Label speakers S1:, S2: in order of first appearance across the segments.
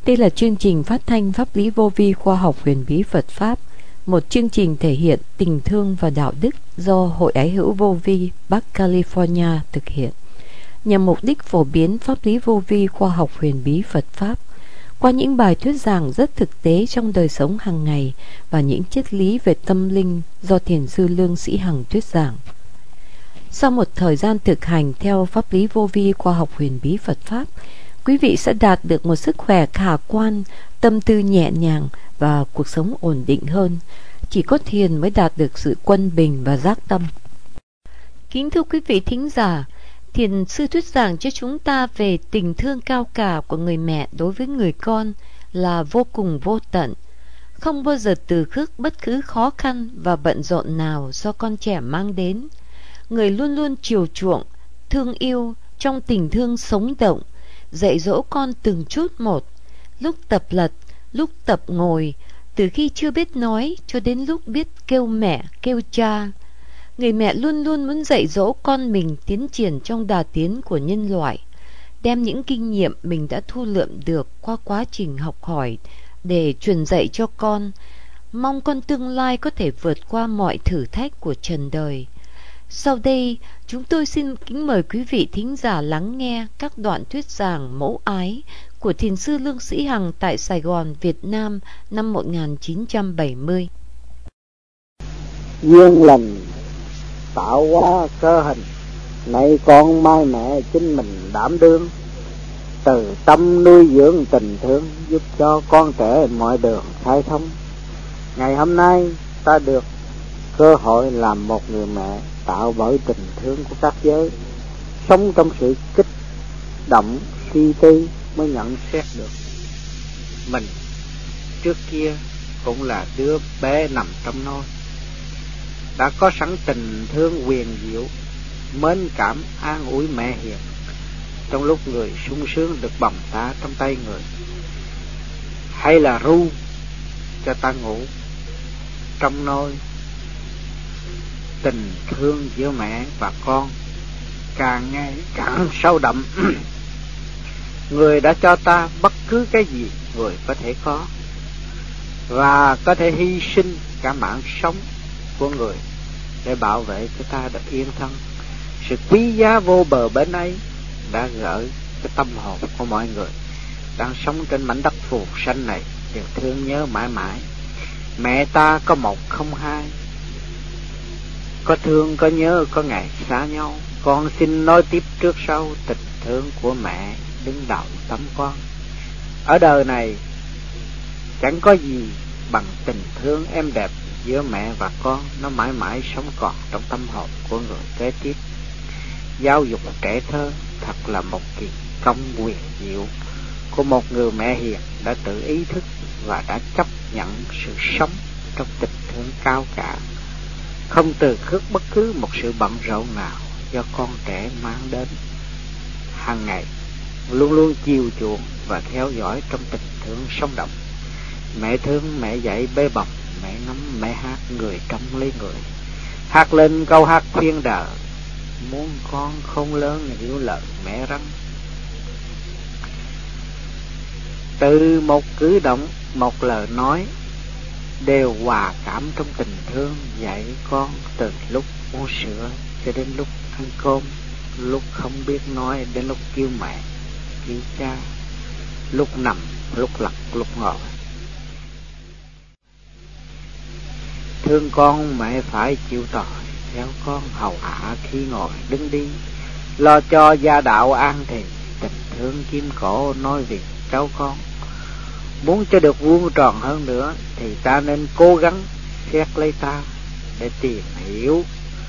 S1: Đây là chương trình phát thanh pháp lý vô vi khoa học huyền bí Phật Pháp, một chương trình thể hiện tình thương và đạo đức do Hội Ái hữu Vô vi Bắc California thực hiện, nhằm mục đích phổ biến pháp lý vô vi khoa học huyền bí Phật Pháp qua những bài thuyết giảng rất thực tế trong đời sống hàng ngày và những triết lý về tâm linh do Thiền sư Lương Sĩ Hằng thuyết giảng. Sau một thời gian thực hành theo pháp lý vô vi khoa học huyền bí Phật Pháp, quý vị sẽ đạt được một sức khỏe khả quan, tâm tư nhẹ nhàng và cuộc sống ổn định hơn. Chỉ có thiền mới đạt được sự quân bình và giác tâm. Kính thưa quý vị thính giả, Thiền sư thuyết giảng cho chúng ta về tình thương cao cả của người mẹ đối với người con là vô cùng vô tận, không bao giờ từ khước bất cứ khó khăn và bận rộn nào do con trẻ mang đến. Người luôn luôn chiều chuộng, thương yêu trong tình thương sống động, dạy dỗ con từng chút một, lúc tập lật, lúc tập ngồi, từ khi chưa biết nói cho đến lúc biết kêu mẹ, kêu cha. Người mẹ luôn luôn muốn dạy dỗ con mình tiến triển trong đà tiến của nhân loại, đem những kinh nghiệm mình đã thu lượm được qua quá trình học hỏi để truyền dạy cho con, mong con tương lai có thể vượt qua mọi thử thách của trần đời. Sau đây, chúng tôi xin kính mời quý vị thính giả lắng nghe các đoạn thuyết giảng mẫu ái của Thiền sư Lương Sĩ Hằng tại Sài Gòn, Việt Nam năm 1970.
S2: Duyên lành tạo hóa cơ hình, nay con mai mẹ chính mình đảm đương, từ tâm nuôi dưỡng tình thương, giúp cho con trẻ mọi đường khai thông. Ngày hôm nay ta được cơ hội làm một người mẹ tạo bởi tình thương của các giới, sống trong sự kích động suy tư mới nhận xét được mình trước kia cũng là đứa bé nằm trong nôi, đã có sẵn tình thương huyền diệu, mến cảm an ủi mẹ hiền trong lúc người sung sướng được bồng ta trong tay người, hay là ru cho ta ngủ trong nôi. Tình thương giữa mẹ và con càng ngày càng sâu đậm. Người đã cho ta bất cứ cái gì người có thể có, và có thể hy sinh cả mạng sống của người để bảo vệ cho ta được yên thân. Sự quý giá vô bờ bến ấy đã gợi cái tâm hồn của mọi người đang sống trên mảnh đất phù sanh này đều thương nhớ mãi mãi. Mẹ ta có một không hai, có thương có nhớ có ngày xa nhau. Con xin nói tiếp trước sau, tình thương của mẹ đứng đầu tâm con. Ở đời này chẳng có gì bằng tình thương êm đẹp giữa mẹ và con, nó mãi mãi sống còn trong tâm hồn của người kế tiếp. Giáo dục trẻ thơ thật là một kỳ công quyền diệu của một người mẹ hiền đã tự ý thức và đã chấp nhận sự sống trong tình thương cao cả, không từ khước bất cứ một sự bận rộn nào do con trẻ mang đến. Hàng ngày luôn luôn chiều chuộng và theo dõi trong tình thương sống động. Mẹ thương, mẹ dạy bế bồng, mẹ ngắm, mẹ hát, người trong lấy người. Hát lên câu hát khuyên đời, muốn con không lớn hiểu lời mẹ răng. Từ một cử động, một lời nói đều hòa cảm trong tình thương, dạy con từ lúc uống sữa cho đến lúc ăn cơm, lúc không biết nói đến lúc kêu mẹ, kêu cha, lúc nằm, lúc lật, lúc ngồi. Thương con mẹ phải chịu tội, theo con hầu hạ khi ngồi đứng đi, lo cho gia đạo an thì, tình thương kim cổ nói việc cháu con. Muốn cho được vuông tròn hơn nữa thì ta nên cố gắng xét lấy ta để tìm hiểu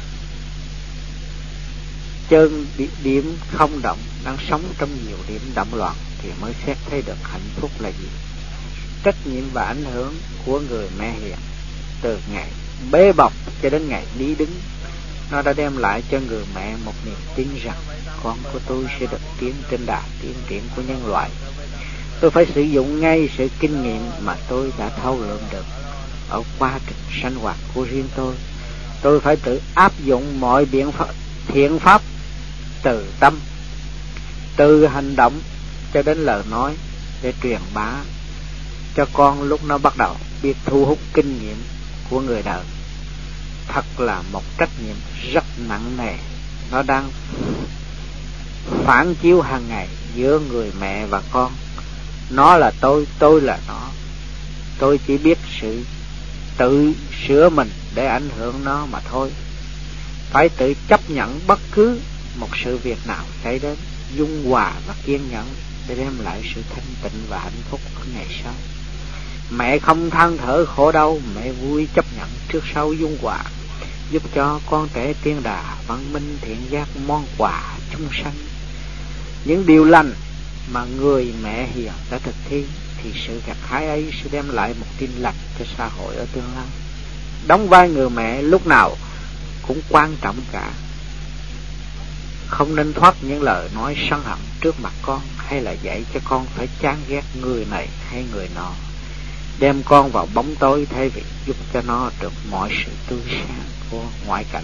S2: chân điểm không động đang sống trong nhiều điểm động loạn, thì mới xét thấy được hạnh phúc là gì. Trách nhiệm và ảnh hưởng của người mẹ hiền từ ngày bế bọc cho đến ngày đi đứng, nó đã đem lại cho người mẹ một niềm tin rằng con của tôi sẽ được tiến trên đà tiến triển của nhân loại. Tôi phải sử dụng ngay sự kinh nghiệm mà tôi đã thấu lượm được ở quá trình sinh hoạt của riêng tôi. Tôi phải tự áp dụng mọi biện pháp thiện pháp, từ tâm, từ hành động cho đến lời nói, để truyền bá cho con lúc nó bắt đầu biết thu hút kinh nghiệm của người đời. Thật là một trách nhiệm rất nặng nề. Nó đang phản chiếu hàng ngày giữa người mẹ và con. Nó là tôi là nó. Tôi chỉ biết sự tự sửa mình để ảnh hưởng nó mà thôi. Phải tự chấp nhận bất cứ một sự việc nào xảy đến, dung hòa và kiên nhẫn để đem lại sự thanh tịnh và hạnh phúc ở ngày sau. Mẹ không than thở khổ đau, mẹ vui chấp nhận trước sau dung hòa, giúp cho con trẻ tiên đà văn minh thiện giác món quà chung sanh. Những điều lành mà người mẹ hiền đã thực thi thì sự gặt hái ấy sẽ đem lại một tin lành cho xã hội ở tương lai. Đóng vai người mẹ lúc nào cũng quan trọng cả. Không nên thoát những lời nói sân hận trước mặt con, hay là dạy cho con phải chán ghét người này hay người nọ, đem con vào bóng tối thay vì giúp cho nó được mọi sự tươi sáng của ngoại cảnh.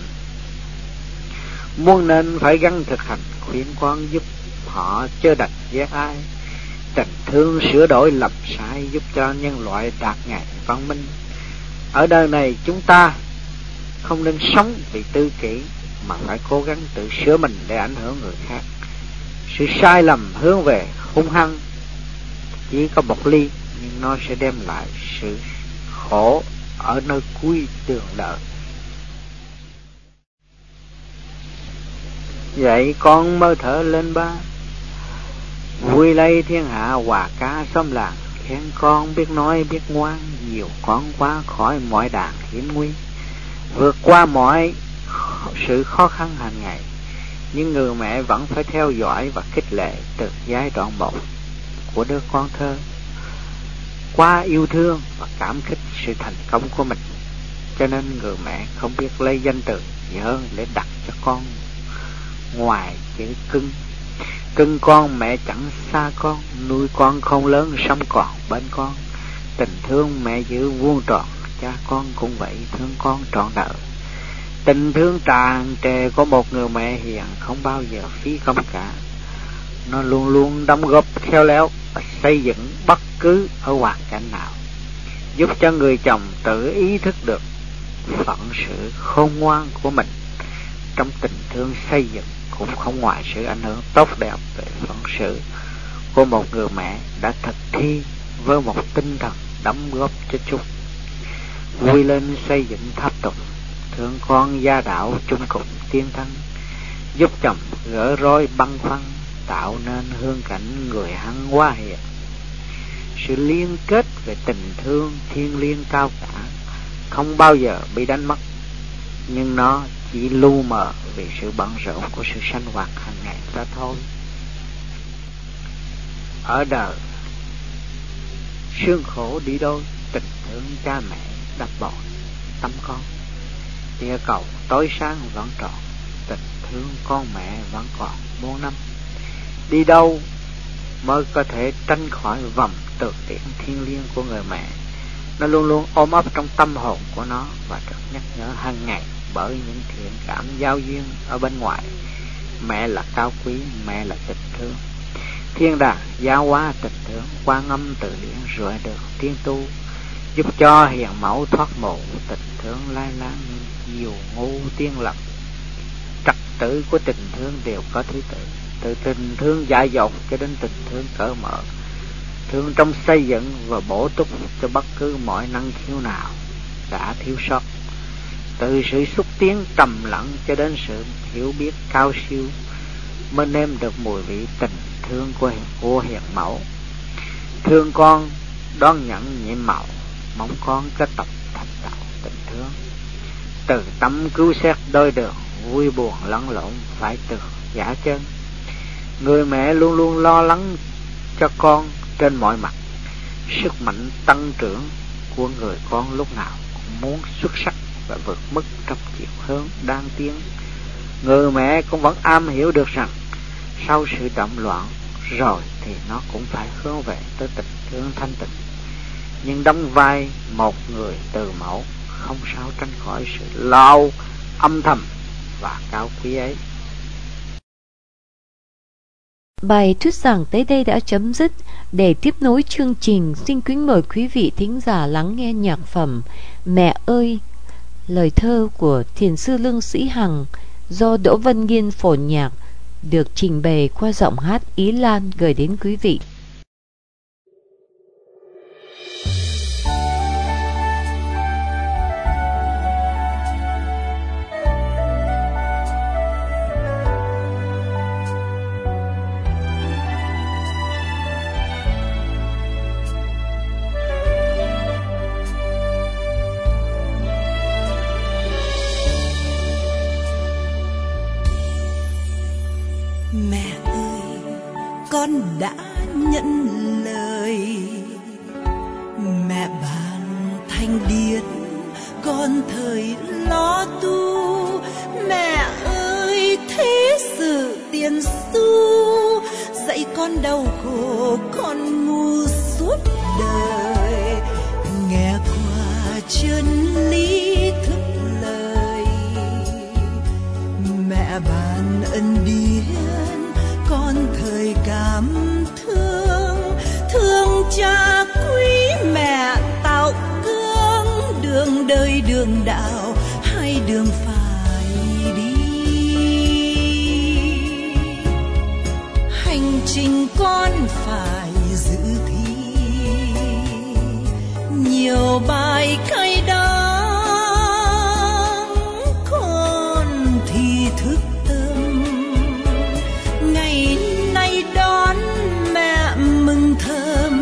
S2: Muôn nên phải gắng thực hành khuyên con, giúp họ chớ đành ghét ai. Tình thương sửa đổi lầm sai, giúp cho nhân loại đạt ngày văn minh. Ở đời này chúng ta không nên sống vì tư kỷ, mà phải cố gắng tự sửa mình để ảnh hưởng người khác. Sự sai lầm hướng về hung hăng chỉ có một ly, nhưng nó sẽ đem lại sự khổ ở nơi cuối đường đời. Vậy con mơ thở lên ba, vui lây thiên hạ hòa ca xóm làng. Khen con biết nói biết ngoan, nhiều con quá khỏi mọi đàn hiểm nguy, vượt qua mọi sự khó khăn hàng ngày. Nhưng người mẹ vẫn phải theo dõi và khích lệ từ giai đoạn một của đứa con thơ, qua yêu thương và cảm kích sự thành công của mình. Cho nên người mẹ không biết lấy danh từ gì hơn để đặt cho con ngoài chữ cưng. Cưng con mẹ chẳng xa con, nuôi con không lớn sống còn bên con. Tình thương mẹ giữ vuông tròn, cha con cũng vậy thương con trọn đời. Tình thương tràn trề của một người mẹ hiền không bao giờ phí công cả. Nó luôn luôn đóng góp khéo léo và xây dựng bất cứ ở hoàn cảnh nào, giúp cho người chồng tự ý thức được phận sự khôn ngoan của mình. Trong tình thương xây dựng cũng không ngoài sự ảnh hưởng tốt đẹp về phận sự của một người mẹ đã thực thi với một tinh thần đóng góp cho chúng. Vui lên xây dựng tháp tùng, thương con gia đạo chung cùng tiên thân, giúp chồng gỡ rối băn khoăn, tạo nên hương cảnh người hăng hoa hiền. Sự liên kết về tình thương thiêng liêng cao cả không bao giờ bị đánh mất, nhưng nó chỉ lu mờ vì sự bận rộn của sự sinh hoạt hàng ngày ra thôi. Ở đời sương khổ đi đôi, tình thương cha mẹ đắp bồi tâm con. Địa cầu tối sáng vẫn tròn, tình thương con mẹ vẫn còn muôn năm. Đi đâu mới có thể tránh khỏi vòng từ điển thiêng liêng của người mẹ. Nó luôn luôn ôm ấp trong tâm hồn của nó và được nhắc nhở hàng ngày bởi những thiện cảm giao duyên ở bên ngoài. Mẹ là cao quý, mẹ là tình thương. Thiên đàng giáo hóa tình thương, Quan Âm từ điển rọi đường tiên tu, giúp cho hiền mẫu thoát mộ. Tình thương lai láng nhiều ngu tiên lập, trật tự của tình thương đều có thứ tự, từ tình thương dại dột cho đến tình thương cởi mở, thương trong xây dựng và bổ túc cho bất cứ mọi năng khiếu nào đã thiếu sót. Từ sự xúc tiến trầm lặng cho đến sự hiểu biết cao siêu mới nếm được mùi vị tình thương của hiền mẫu. Thương con đón nhận nhiệm màu, mong con kết tập thành tạo tình thương. Từ tâm cứu xét đôi đường, vui buồn lẫn lộn phải từ giả chân. Người mẹ luôn luôn lo lắng cho con trên mọi mặt. Sức mạnh tăng trưởng của người con lúc nào cũng muốn xuất sắc và vượt mức trong chiều hướng đang tiến. Người mẹ cũng vẫn am hiểu được rằng sau sự động loạn rồi thì nó cũng phải hướng về tới tình thương thanh tịnh. Nhưng đóng vai một người từ mẫu không sao tránh khỏi sự lo âm thầm và cao quý ấy.
S1: Bài thuyết giảng tới đây đã chấm dứt. Để tiếp nối chương trình, xin kính mời quý vị thính giả lắng nghe nhạc phẩm Mẹ ơi, lời thơ của thiền sư Lương Sĩ Hằng do Đỗ Văn Nghiên phổ nhạc, được trình bày qua giọng hát Ý Lan gửi đến quý vị.
S3: Mẹ ơi, con đã nhận lời. Mẹ ban thanh điển, con thời lo tu. Mẹ ơi, thế sự tiền xu, dạy con đau khổ, con ngu suốt đời. Nghe qua chân lý thức lời, mẹ ban ân điển, con thời cảm thương. Thương cha quý mẹ tạo cương, đường đời đường đạo hai đường phải đi. Hành trình con phải giữ thi, nhiều bài cay đắng con thì thức tâm. Ngày nay đón mẹ mừng thầm,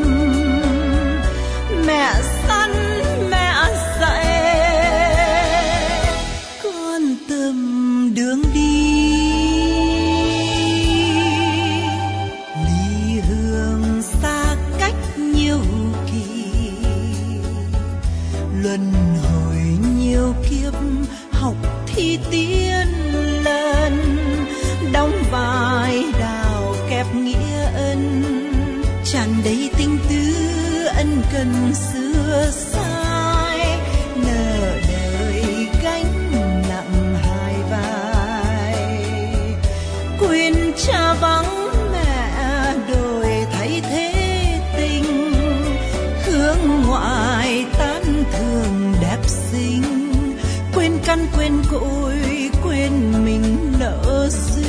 S3: mẹ săn mẹ dạy, con tâm đường đi. Ly hương xa cách nhiều kỳ, luân hồi nhiều kiếp, học thi tiên lần. Đóng vai đào kẹp nghĩa ân, tràn đầy tình tứ ân cần xưa sai. Nợ đời gánh nặng hai vai, quên cha vắng mẹ đổi thay thế tình. Hướng ngoại tán thường đẹp xinh, quên căn quên cội, quên mình nợ duyên.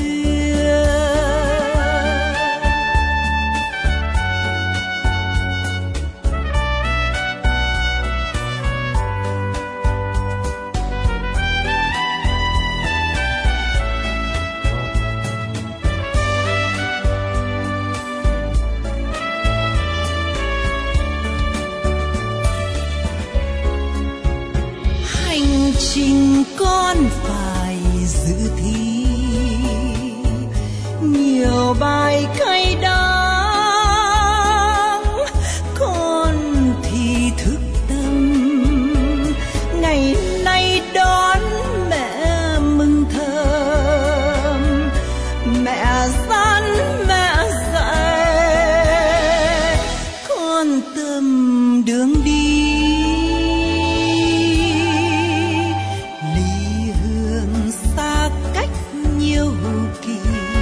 S3: Hành trình con phải giữ thi, nhiều bài cay đắng con thì thức tâm. Ngày nay đón mẹ mừng thầm, mẹ dặn mẹ dạy, con tâm đường đi. Ly hương xa cách nhiều kỳ,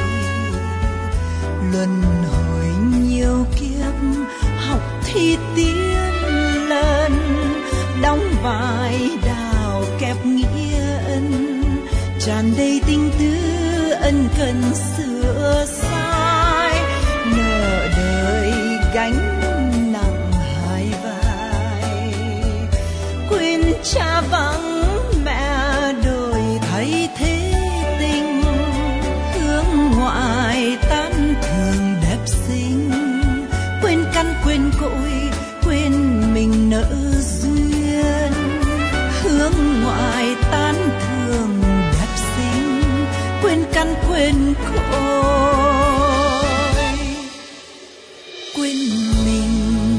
S3: luân hồi nhiều kiếp, học thi tiên lần. Đóng vai đào kẹp nghĩa ân, tràn đầy tình tứ ân cần sửa sai. Nợ đời gánh nặng hai vai, quên cha vắng mẹ đổi thay thế tình. Hướng ngoại tán thường đẹp xinh, quên căn quên cội, quên mình nợ duyên. Hướng ngoại tán thường đẹp xinh, quên căn quên cội, quên mình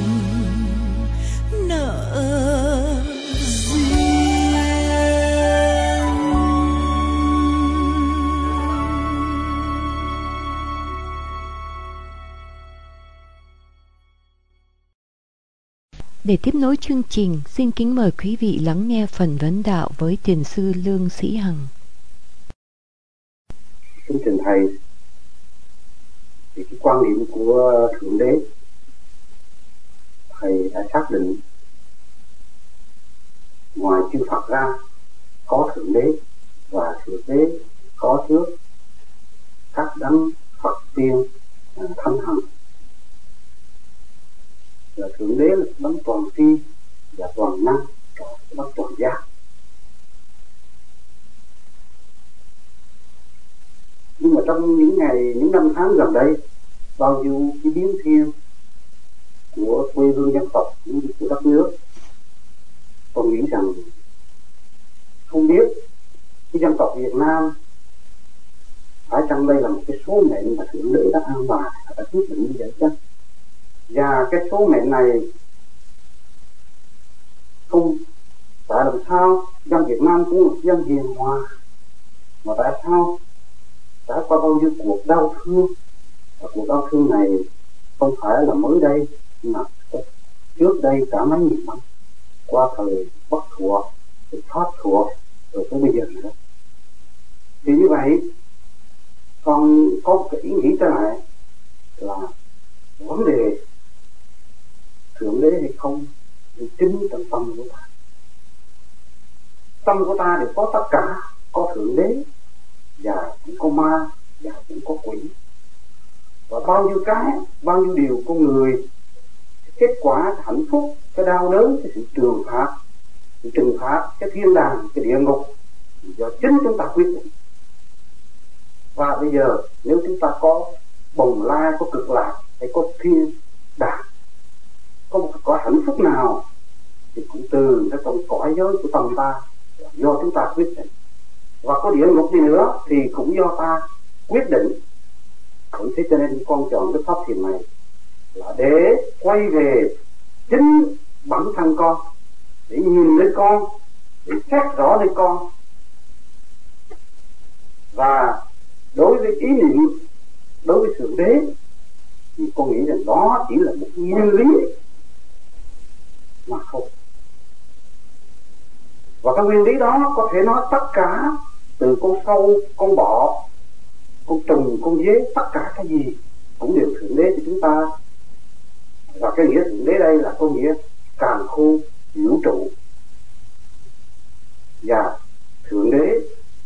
S3: nợ duyên.
S1: Để tiếp nối chương trình, xin kính mời quý vị lắng nghe phần vấn đạo với thiền sư Lương Sĩ Hằng.
S4: Kính trình thầy, Thì cái quan niệm của Thượng Đế, Thầy đã xác định ngoài chư Phật ra có Thượng Đế, và Thượng Đế có trước các đấng Phật tiên thánh thần. Và Thượng Đế là đấng toàn tri và toàn năng, cả đấng toàn giác. Nhưng mà trong những năm tháng gần đây, bao nhiêu cái biến thiên của quê hương dân tộc, của đất nước, tôi nghĩ rằng không biết cái dân tộc Việt Nam phải chăng đây là một cái số mệnh mà Thượng Đế đã an bài, đã quyết định như vậy chứ? Và cái số mệnh này không tại làm sao dân Việt Nam cũng là dân hiền hòa, mà tại sao đã qua bao nhiêu cuộc đau thương, và cuộc đau thương này không phải là mới đây, mà trước đây cả mấy nghìn năm, qua thời Bắc thuộc, rồi Pháp thuộc, rồi tới bây giờ nữa. Thì như vậy còn có một cái ý nghĩ trở lại là vấn đề Thượng Đế hay không thì chính trong tâm của ta. Tâm của ta đều có tất cả, có Thượng Đế và cũng có ma và cũng có quỷ, và bao nhiêu cái, bao nhiêu điều con người, kết quả hạnh phúc, cái đau đớn, cái sự trừng phạt, cái thiên đàng, cái địa ngục do chính chúng ta quyết định. Và bây giờ nếu chúng ta có bồng lai, có cực lạc hay có thiên đàng, có một cõi hạnh phúc nào thì cũng từ cái trong cõi giới của tâm ta, do chúng ta quyết định. Và có địa ngục gì nữa thì cũng do ta quyết định. Cũng thế cho nên con chọn cái pháp thiền này là để quay về chính bản thân con, để nhìn lên con, để xét rõ lên con. Và đối với ý niệm, đối với Thượng Đế thì con nghĩ rằng đó chỉ là một nguyên lý mà thôi. Và cái nguyên lý đó có thể nói tất cả, từ con sâu, con bọ, con trùng, con dế, tất cả cái gì cũng đều Thượng Đế cho chúng ta. Và cái nghĩa Thượng Đế đây là có nghĩa càn khôn vũ trụ. Và Thượng Đế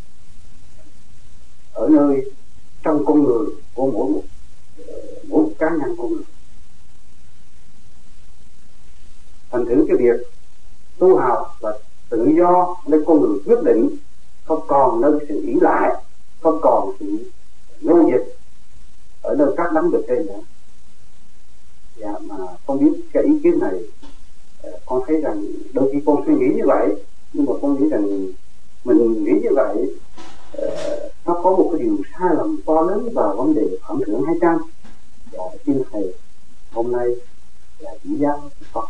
S4: ở nơi trong con người của mỗi một cá nhân con người. Thành thử cái việc tu học là tự do nơi con người quyết định, không còn nơi sự ỷ lại, không còn sự nô dịch ở nơi các đấng bề trên nữa. Dạ, mà con biết cái ý kiến này, con thấy rằng đôi khi con suy nghĩ như vậy, nhưng mà con nghĩ rằng mình nghĩ như vậy nó có một cái điều sai lầm to lớn vào vấn đề phẩm thượng hay chăng. Và xin thầy hôm nay là chỉ giáo Phật.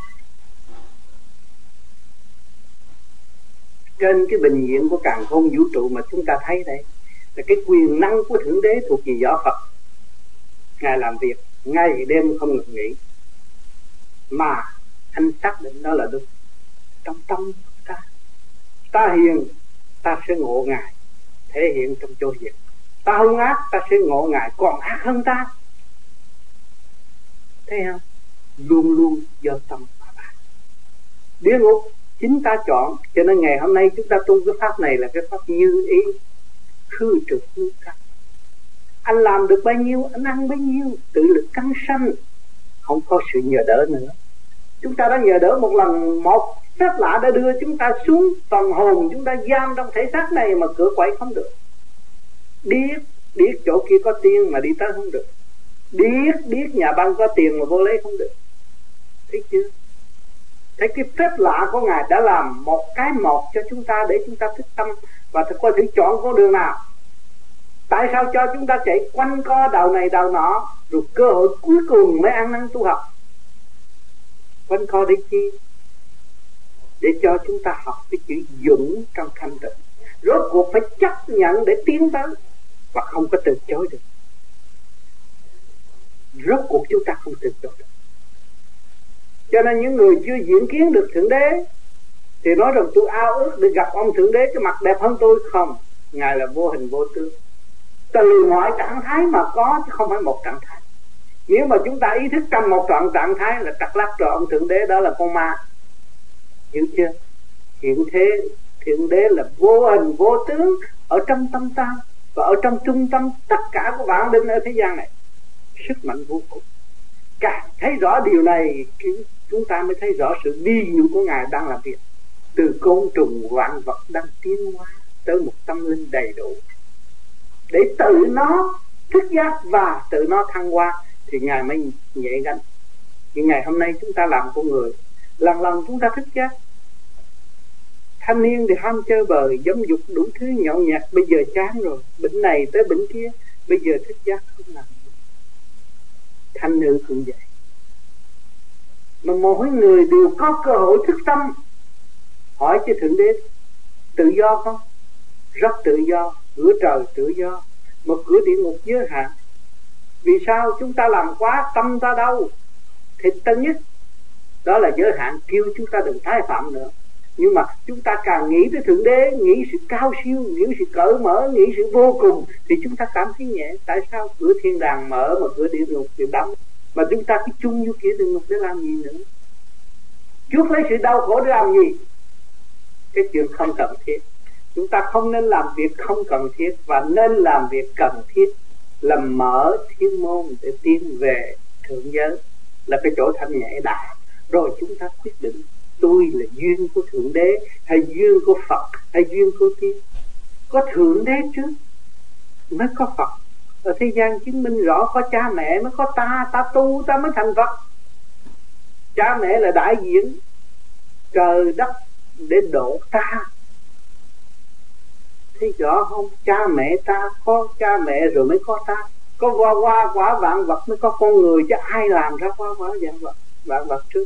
S2: Trên cái bình diện của càn khôn vũ trụ mà chúng ta thấy đây là cái quyền năng của Thượng Đế thuộc về võ Phật. Ngài làm việc ngày đêm không ngừng nghỉ, mà anh xác định đó là đúng. Trong tâm ta hiền, ta sẽ ngộ Ngài thể hiện trong chỗ việc. Ta hung ác, ta sẽ ngộ Ngài còn ác hơn ta. Thấy không? Luôn luôn do tâm mà bạn. Địa ngục chính ta chọn, cho nên ngày hôm nay chúng ta tu cái pháp này là cái pháp như ý, khư trực hư căn. Anh làm được bao nhiêu, anh ăn bấy nhiêu, tự lực căng sanh, không có sự nhờ đỡ nữa. Chúng ta đã nhờ đỡ một lần, một phép lạ đã đưa chúng ta xuống phần hồn, chúng ta giam trong thể xác này mà cửa quậy không được. Biết chỗ kia có tiền mà đi tới không được. Biết nhà băng có tiền mà vô lấy không được. Thấy chưa? Thấy cái phép lạ của Ngài đã làm một cái một cho chúng ta để chúng ta thức tâm và coi thử chọn con đường nào. Tại sao cho chúng ta chạy quanh co đầu này đầu nọ, rồi cơ hội cuối cùng mới ăn năn tu học? Quanh co để chi? Để cho chúng ta học cái chữ dũng trong thanh tịnh. Rốt cuộc phải chấp nhận để tiến tới và không có từ chối được. Rốt cuộc chúng ta không từ chối được. Cho nên những người chưa diễn kiến được Thượng Đế thì nói rằng tôi ao ước được gặp ông Thượng Đế cái mặt đẹp hơn tôi. Không, Ngài là vô hình vô tướng, từ mọi trạng thái mà có chứ không phải một trạng thái. Nếu mà chúng ta ý thức trong một trạng thái là trắc lắc rồi, ông Thượng Đế đó là con ma. Hiểu chưa? Hiện thế Thượng Đế là vô hình vô tướng ở trong tâm ta và ở trong trung tâm tất cả của vạn linh ở thế gian này. Sức mạnh vô cùng. Càng thấy rõ điều này, chúng ta mới thấy rõ sự vi diệu của Ngài đang làm việc. Từ côn trùng vạn vật đang tiến hóa tới một tâm linh đầy đủ, để tự nó thức giác và tự nó thăng hoa, thì Ngài mới nhẹ gánh. Nhưng ngày hôm nay chúng ta làm con người, lần lần chúng ta thức giác. Thanh niên thì ham chơi bời, dâm dục đủ thứ nhậu nhạt, bây giờ chán rồi, bệnh này tới bệnh kia, bây giờ thức giác không làm. Thanh nữ cũng vậy. Mà mỗi người đều có cơ hội thức tâm. Hỏi cho Thượng Đế tự do không? Rất tự do. Cửa trời tự do, mà cửa địa ngục giới hạn. Vì sao? Chúng ta làm quá, tâm ta đâu. Thì tân nhất đó là giới hạn, kêu chúng ta đừng tái phạm nữa. Nhưng mà chúng ta càng nghĩ tới Thượng Đế, nghĩ sự cao siêu, nghĩ sự cởi mở, nghĩ sự vô cùng, thì chúng ta cảm thấy nhẹ. Tại sao? Cửa thiên đàng mở mà cửa địa ngục thì đóng. Mà chúng ta cứ chung vô kia địa ngục để làm gì nữa? Chuốc lấy sự đau khổ để làm gì? Cái chuyện không cần thiết. Chúng ta không nên làm việc không cần thiết, và nên làm việc cần thiết, là mở thiên môn để tiến về thượng giới, là cái chỗ thanh nhẹ đại. Rồi chúng ta quyết định tôi là duyên của Thượng Đế, hay duyên của Phật, hay duyên của Tiên. Có Thượng Đế trước mới có Phật. Ở thế gian chứng minh rõ có cha mẹ mới có ta. Ta tu ta mới thành Phật. Cha mẹ là đại diện trời đất để độ ta. Thấy rõ không? Cha mẹ ta, có cha mẹ rồi mới có ta. Có hoa quả vạn vật mới có con người, chứ ai làm ra hoa quả vạn vật trước.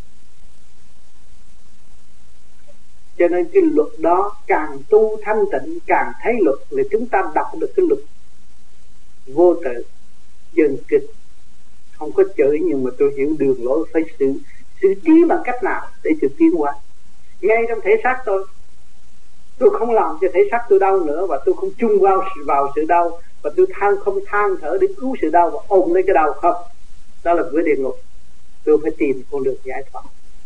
S2: Cho nên cái luật đó càng tu thanh tịnh, càng thấy luật, là chúng ta đọc được cái luật vô tự. Dân kịch không có chửi, nhưng mà tôi hiểu đường lối phải xử trí bằng cách nào để sự tiến hóa. Ngay trong thể xác tôi không làm cho thể xác tôi đau nữa, và tôi không chung vào sự đau, và tôi không than thở để cứu sự đau và ôm lấy cái đau không. Đó là cửa địa ngục. Tôi phải tìm con đường giải thoát.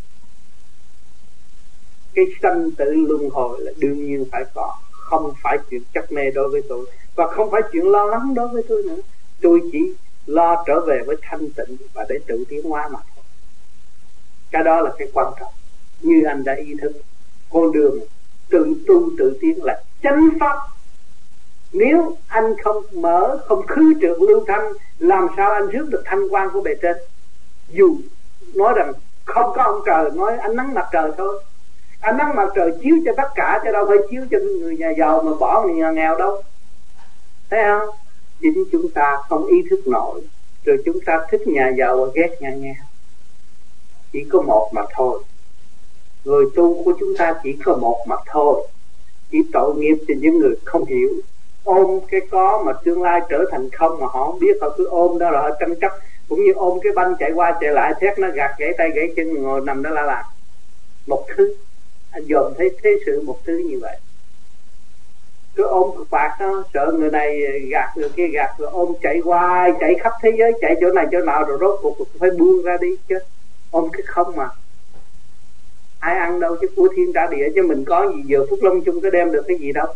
S2: Cái sanh tử luân hồi là đương nhiên phải có, không phải chuyện chấp mê đối với tôi, và không phải chuyện lo lắng đối với tôi nữa. Tôi chỉ lo trở về với thanh tịnh và để tự tiến hóa mà thôi. Cái đó là cái quan trọng. Như anh đã ý thức, con đường tự tu tự tiến là chánh pháp. Nếu anh không mở, không khứ trượt lưu thanh, làm sao anh rước được thanh quan của bề trên? Dù nói rằng không có ông trời, nói ánh nắng mặt trời thôi. Ánh nắng mặt trời chiếu cho tất cả, chứ đâu phải chiếu cho người nhà giàu mà bỏ người nhà nghèo đâu. Thấy không? Chính chúng ta không ý thức nổi, rồi chúng ta thích nhà giàu và ghét nhà nghèo. Chỉ có một mà thôi. Người tu của chúng ta chỉ có một mà thôi. Chỉ tội nghiệp cho những người không hiểu. Ôm cái có mà tương lai trở thành không mà họ không biết, họ cứ ôm đó rồi họ tranh chấp. Cũng như ôm cái banh chạy qua chạy lại, thét nó gạt gãy tay gãy chân, ngồi nằm đó làm một thứ. Anh dòm thấy thế sự một thứ như vậy. Cứ ôm cục bạc đó, sợ người này gạt người kia gạt, rồi ôm chạy hoài, chạy khắp thế giới, chạy chỗ này chỗ nào, rồi rốt cuộc phải buông ra đi chứ. Ôm cái không mà ai ăn đâu, chứ của thiên trả địa, chứ mình có gì giờ phút lâm chung có đem được cái gì đâu.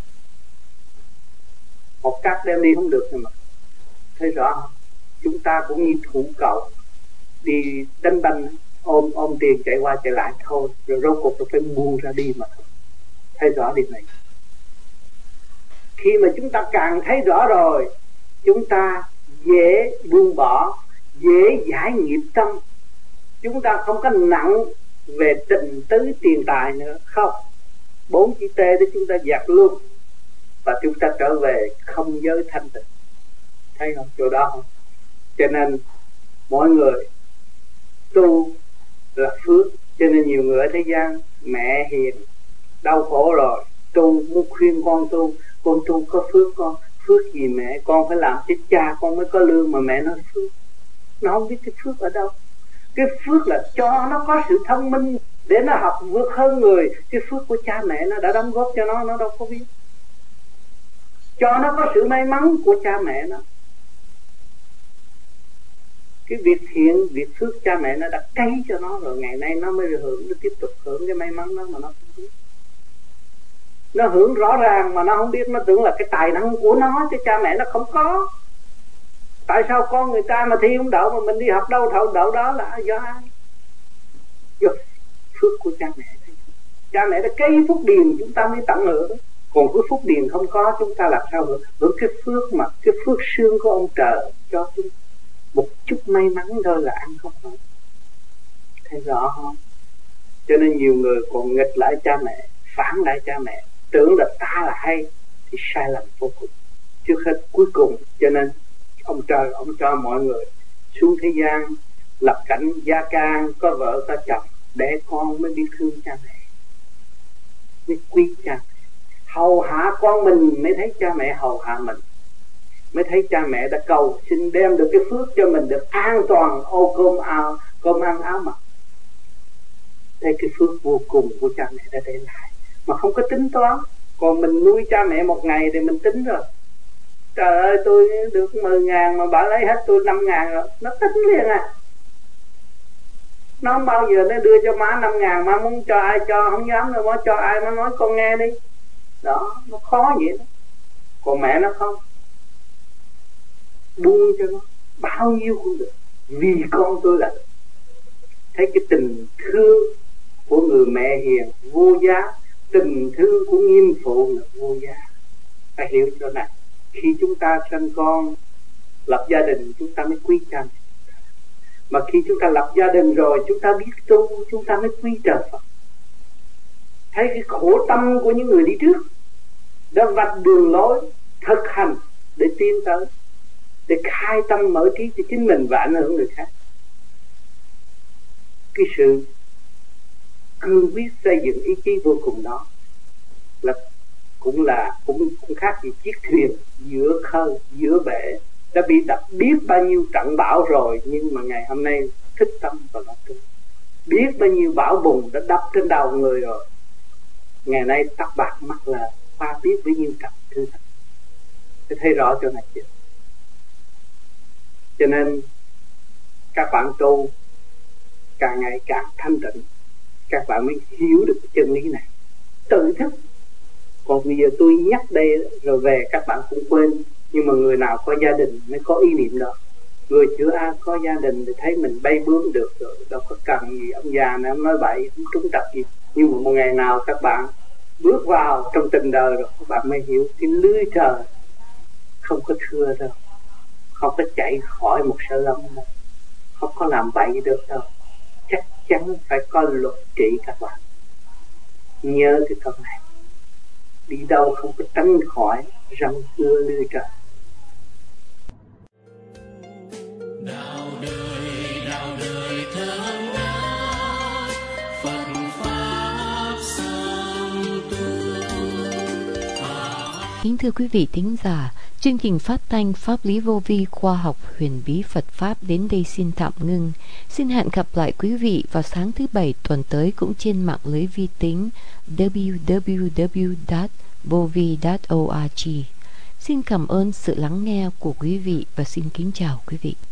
S2: Một cát đem đi không được rồi mà. Thấy rõ không? Chúng ta cũng như thủ cầu đi đánh banh, ôm tiền chạy qua chạy lại thôi, rồi rốt cuộc phải buông ra đi mà thôi. Thấy rõ điều này. Khi mà chúng ta càng thấy rõ rồi, chúng ta dễ buông bỏ, dễ giải nghiệp tâm. Chúng ta không có nặng về tình tứ tiền tài nữa. Không, 4 chữ T để chúng ta dẹp luôn, và chúng ta trở về không giới thanh tịnh. Thấy không? Chỗ đó không? Cho nên mọi người tu là phước. Cho nên nhiều người ở thế gian, mẹ hiền đau khổ rồi, tu muốn khuyên con tu có phước con. Phước gì mẹ, con phải làm cho cha con mới có lương, mà mẹ nói phước. Nó không biết cái phước ở đâu. Cái phước là cho nó có sự thông minh để nó học vượt hơn người. Cái phước của cha mẹ nó đã đóng góp cho nó đâu có biết. Cho nó có sự may mắn của cha mẹ nó. Cái việc thiện, việc phước cha mẹ nó đã cấy cho nó rồi, ngày nay nó mới hưởng, nó tiếp tục hưởng cái may mắn đó mà nó không biết. Nó hưởng rõ ràng mà nó không biết, nó tưởng là cái tài năng của nó chứ cha mẹ nó không có. Tại sao con người ta mà thi không đậu mà mình đi học đâu đậu đó là do ai? Do phước của cha mẹ. Cha mẹ đã cây phúc điền chúng ta mới tận hưởng. Còn cái phúc điền không có chúng ta làm sao hưởng? Hưởng cái phước mà cái phước sương của ông trời cho chúng một chút may mắn thôi là ăn không hết. Thấy rõ không? Cho nên nhiều người còn nghịch lại cha mẹ, phản lại cha mẹ, tưởng là ta là hay thì sai lầm vô cùng. Trước hết cuối cùng, cho nên ông trời ông cho mọi người xuống thế gian lập cảnh gia can, có vợ có chồng để con mới biết thương cha mẹ, mới quý cha mẹ. Hầu hạ con mình mới thấy cha mẹ hầu hạ mình, mới thấy cha mẹ đã cầu xin đem được cái phước cho mình được an toàn ô cơm ăn áo mặc. Thấy cái phước vô cùng của cha mẹ đã để lại mà không có tính toán. Còn mình nuôi cha mẹ một ngày thì mình tính rồi. Trời ơi tôi được 10.000 mà bà lấy hết tôi 5.000 rồi. Nó tính liền à. Nó không bao giờ nó đưa cho má 5.000, má muốn cho ai cho, không dám đâu, má cho ai má nói con nghe đi. Đó, nó khó vậy đó. Còn mẹ nó không, buông cho nó bao nhiêu cũng được, vì con tôi là được. Thấy cái tình thương của người mẹ hiền vô giá, tình thương của nghiêm phụ là vô giá. Phải hiểu chỗ này. Khi chúng ta sinh con, lập gia đình, chúng ta mới quý cha mẹ. Mà khi chúng ta lập gia đình rồi, chúng ta biết tu, chúng ta mới quý trời Phật. Thấy cái khổ tâm của những người đi trước đã vạch đường lối thực hành để tiến tới, để khai tâm mở trí cho chính mình và ảnh hưởng người khác. Cái sự cương quyết xây dựng ý chí vô cùng đó là cũng khác gì chiếc thuyền giữa khơi giữa bể đã bị đập biết bao nhiêu trận bão rồi, nhưng mà ngày hôm nay thức tâm và lo tu. Biết bao nhiêu bão bùng đã đập trên đầu người rồi, ngày nay tóc bạc mắt lờ, qua biết bao nhiêu trận thử thách. Tôi thấy rõ chỗ này chưa? Cho nên các bạn tu càng ngày càng thanh tịnh, các bạn mới hiểu được cái chân lý này, tự thức. Còn bây giờ tôi nhắc đây rồi về các bạn cũng quên. Nhưng mà người nào có gia đình mới có ý niệm đó. Người chưa ai có gia đình thì thấy mình bay bướm được rồi, đâu có cần gì ông già này ông nói bậy, không trúng trật gì. Nhưng mà một ngày nào các bạn bước vào trong tình đời rồi, các bạn mới hiểu cái lưới trời không có thưa đâu, không có chạy khỏi một sợi lông đâu, không có làm bậy được đâu. Chắc chắn phải có luật trị các bạn. Nhớ cái câu này, đi đâu không có tránh khỏi răng cưa lưới trời.
S5: Đạo đời thơm ngát, Phật pháp song tu.
S1: Kính thưa quý vị thính giả, chương trình phát thanh Pháp lý vô vi khoa học huyền bí Phật Pháp đến đây xin tạm ngưng. Xin hẹn gặp lại quý vị vào sáng thứ Bảy tuần tới cũng trên mạng lưới vi tính www.vovi.org. Xin cảm ơn sự lắng nghe của quý vị và xin kính chào quý vị.